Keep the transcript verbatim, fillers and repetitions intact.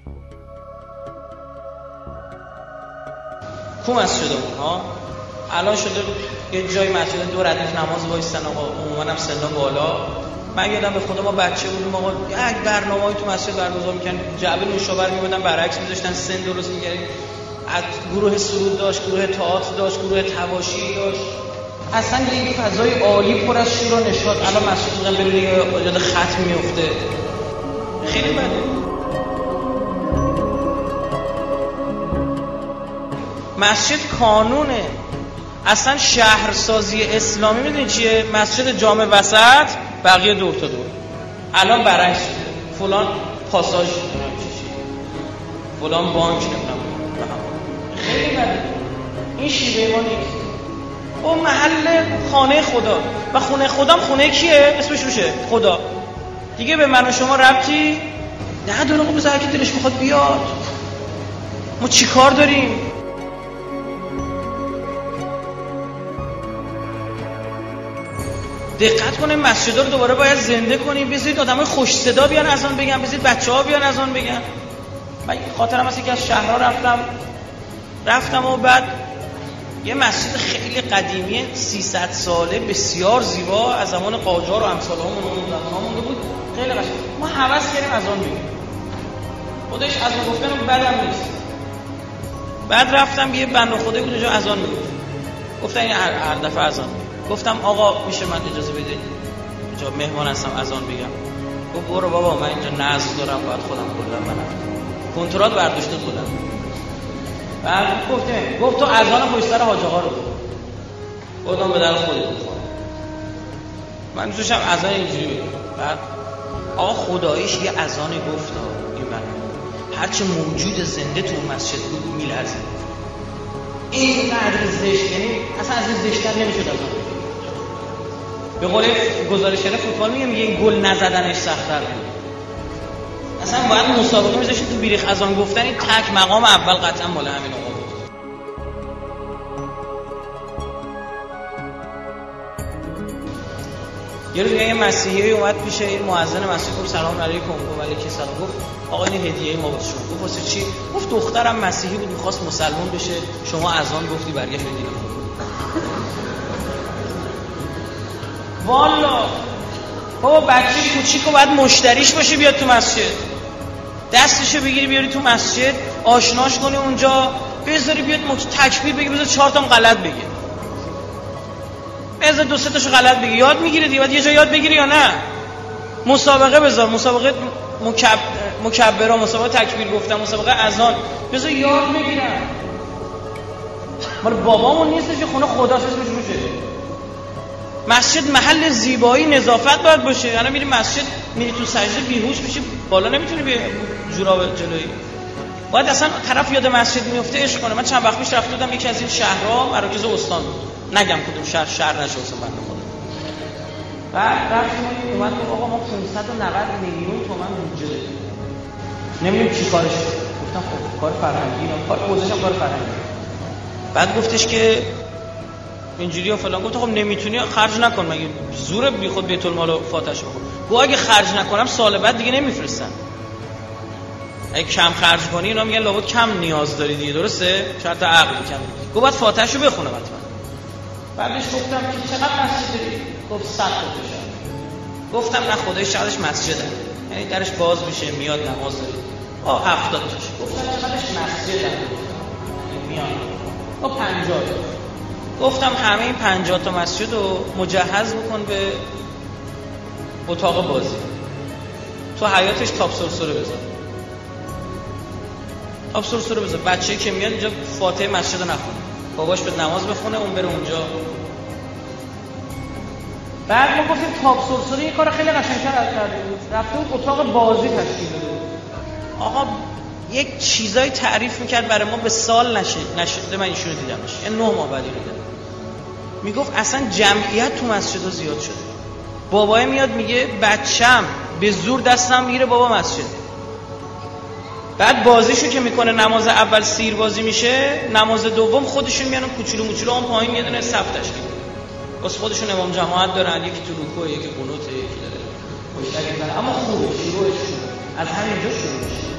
کو مسجدمون ها الان شده یه جای مسجد دو ردیف نماز وایستن آقا، عموما هم سنا بالا. من یادم به خدا ما بچه بودیم آقا یک برنامه‌ای تو مسجد برگزار می‌کردن، جعبه نوشابر می‌بردن برعکس می‌ذاشتن، سن درست می‌کردن، از گروه سرود داشت، گروه تئاتر داشت، گروه تواشی داشت، اصلا یه فضای عالی پر از شور و نشاط. الان مسجد بودن ببینید یاد ختم میفته، خیلی بده. مسجد قانونه، اصلا شهرسازی اسلامی میدونی چیه؟ مسجد جامع وسط، بقیه دور تا دور. الان برعکس شده، فلان پاساژ فلان بانک نمیدونم، خیلی بده. این شیوه ما نیست. اون محل خانه خدا و خونه خدام خونه کیه؟ اسمش روشه خدا. دیگه به من و شما ربطی نداره. خب بذار که دلش میخواد بیاد، ما چی کار داریم؟ دقت کنیم مسجدها رو دوباره باید زنده کنیم. بذارید آدمای خوش صدا بیان اذان بگن، بذارید بچه‌ها بیان اذان بگن. من خاطرم هست که از شهرها رفتم رفتم و بعد یه مسجد خیلی قدیمی سیصد ساله بسیار زیبا از زمان قاجار و امثالهامون مونده بود، خیلی قشنگ. ما هوس کردیم اذان بگیم، خودش اذان گفتن بدم نیست. بعد رفتم یه بنده خدایی بود اونجا اذان میگفت، گفتن این هر دفعه اذان. گفتم آقا میشه من اجازه بدید اینجا مهمان هستم اذان بگم؟ گفت برو بابا من اینجا نذر دارم باید خودم کلا منم کنترات برداشته خودم. بعد گفتم گفت تو اذان پشت سر حاج آقا رو گفتم به در خودت بخوام. من دوستم اذان اینجوری بگم. بعد آقا خداییش یه اذان گفت این من هرچه موجود زنده تو مسجد بود میلرزید. این قدر زشت، یعنی اصلا از این زشت‌تر نمیشد اذان. به قول گزارشگر فوتبال میگه میگه این گل نزدنش سخت‌تر بود. اصلا باید مسابقه میذاشید تو بیریخ اذان گفتن، این تک مقام اول قطعا مال همین آقا بود. یه روز یه مسیحی اومد پیش این مؤذن مسجد گفت سلام علیکم. و علیکم سلام. گفت آقا این هدیه ما بود شما. گفت واسه چی؟ گفت دخترم مسیحی بود می‌خواست مسلمان بشه، شما اذان گفتی برگشت بدید. والا بابا بچه کوچیکو باید مشتریش باشه بیاد تو مسجد، دستشو بگیری بیاری تو مسجد، آشناش کنی اونجا، بذاری بیاد تکبیر بگی، بذار چهار تا غلط بگه، بذار دو سه تاشو غلط بگی، یاد میگیری دیگه. بعد یه جا یاد بگیری یا نه؟ مسابقه بذار، مسابقه مکب... مکبرا، مسابقه تکبیر گفتن، مسابقه اذان، بذار یاد بگیرن. مال بابامون نیستش، خونه خداست اسمش روشه. مسجد محل زیبایی نظافت باید باشه. الان میری مسجد میری تو سجده بیهوش میشی، بالا نمیتونی به جوراب جلویی. باید اصلا طرف یاد مسجد میفته عشق کنه. من چند وقت پیش رفته بودم یکی از این شهرها، مراکز استان بود، نگم کدوم شهر، شهر نشه اصلا بنده خدا. بعد رفتیم اومد گفت آقا ما پانصد و نود میلیون تومان بودجه داریم، نمیدونیم چی کارش. گفتم خب کار فرهنگی، اینا کار حوزه‌ش کار فرهنگی. بعد گفتش که اینجوری و فلان. گفت خب نمیتونی خرج نکن، مگه زور بی خود بیت المال فاتحش بخون. گفت اگه خرج نکنم سال بعد دیگه نمیفرستن. اگه کم خرج کنی اینا میگن لابد کم نیاز داری دیگه، درسته؟ شرط عقل کم. گفت بعد فاتحه‌شو بخونه حتما. بعدش گفتم که چقدر مسجد داری؟ گفت صد تا بشه. گفتم نه خدایش چقدرش مسجده، یعنی درش باز میشه میاد نماز داری. آ هفتاد تاش. گفتم چقدرش مسجده؟ میاد. آ پنجاه. گفتم همه این پنجاه تا مسجد رو مجهز بکن به اتاق بازی، تو حیاتش تاپ سرسره بذار، تاپ سرسره بذار، بچه که میاد اینجا فاتحه مسجد رو نخونه، باباش به نماز بخونه اون بره اونجا. بعد ما گفتیم تاپ سرسره این کار خیلی قشنگ‌تر کردیم، رفتیم اتاق بازی تشکیل دادیم. آقا یک چیزای تعریف میکرد برای ما به سال نشه نشده. من ایشونو دیدمش یه نه ماه بعد دیدم، میگفت اصلا جمعیت تو مسجدها زیاد شده. بابای میاد میگه بچم به زور دستم میگیره بابا مسجد. بعد بازیشو که میکنه نماز اول سیر بازی میشه، نماز دوم خودشون میانن کوچولو موچولو اون پایین یه دونه صف تشکیل میدن، واسه خودشون امام جماعت دارن، یکی تو رکوع، یکی قنوت، یکی داره پشت، اما خوبه شروعش از همینجا شروع میشه.